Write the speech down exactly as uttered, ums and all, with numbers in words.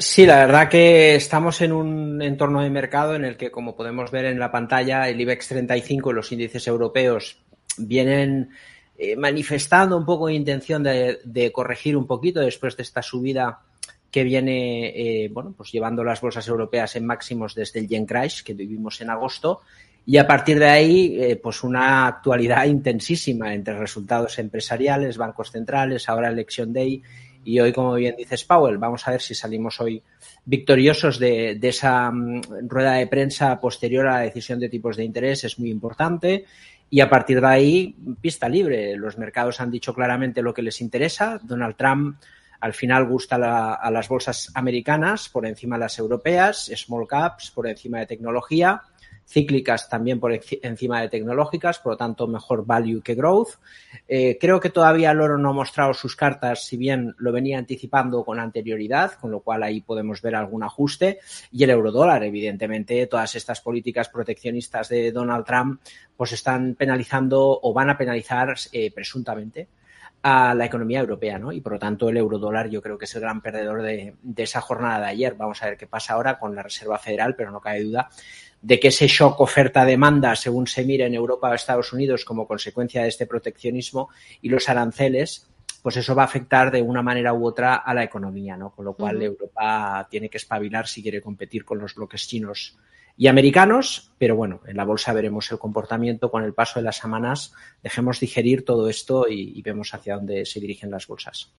Sí, la verdad que estamos en un entorno de mercado en el que, como podemos ver en la pantalla, el IBEX treinta y cinco y los índices europeos vienen eh, manifestando un poco de intención de, de corregir un poquito después de esta subida que viene eh, bueno, pues llevando las bolsas europeas en máximos desde el yen crash que vivimos en agosto. Y a partir de ahí, eh, pues una actualidad intensísima entre resultados empresariales, bancos centrales, ahora Election Day y hoy, como bien dices, Powell. Vamos a ver si salimos hoy victoriosos de, de esa um, rueda de prensa posterior a la decisión de tipos de interés. Es muy importante. Y a partir de ahí, pista libre. Los mercados han dicho claramente lo que les interesa. Donald Trump al final gusta la, a las bolsas americanas por encima de las europeas, small caps por encima de tecnología, cíclicas también por encima de tecnológicas, por lo tanto mejor value que growth. Eh, creo que todavía el oro no ha mostrado sus cartas, si bien lo venía anticipando con anterioridad, con lo cual ahí podemos ver algún ajuste. Y el eurodólar, evidentemente, todas estas políticas proteccionistas de Donald Trump pues están penalizando o van a penalizar eh, presuntamente a la economía europea, ¿no? Y por lo tanto el eurodólar yo creo que es el gran perdedor de, de esa jornada de ayer. Vamos a ver qué pasa ahora con la Reserva Federal, pero no cabe duda de que ese shock oferta-demanda, según se mire en Europa o Estados Unidos como consecuencia de este proteccionismo y los aranceles, pues eso va a afectar de una manera u otra a la economía, ¿no? Con lo cual uh-huh. Europa tiene que espabilar si quiere competir con los bloques chinos y americanos, pero bueno, en la bolsa veremos el comportamiento con el paso de las semanas. Dejemos digerir todo esto y, y vemos hacia dónde se dirigen las bolsas.